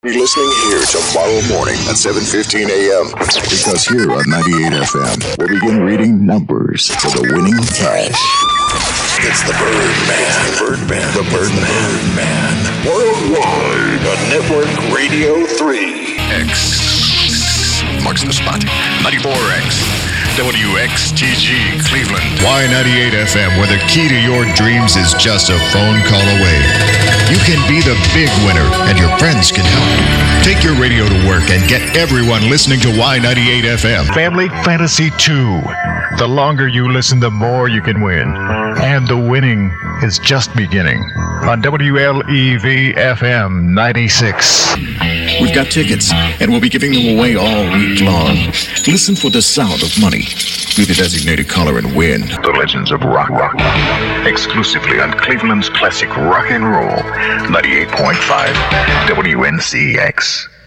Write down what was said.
Be listening here tomorrow morning at 7:15 a.m. Because here on 98 FM, we'll begin reading numbers for the winning cash. It's the Birdman. The Birdman. Worldwide on Network Radio 3. X marks the spot. 94X. WXTG Cleveland. Y98 FM, where the key to your dreams is just a phone call away. You can be the big winner, and your friends can help. Take your radio to work and get everyone listening to Y98 FM. Family Fantasy 2. The longer you listen, the more you can win. And the winning is just beginning on WLEV FM 96. We've got tickets, and we'll be giving them away all week long. Listen for the sound of money. Be the designated caller and win The Legends of Rock. Exclusively on Cleveland's classic rock and roll. 98.5 WNCX.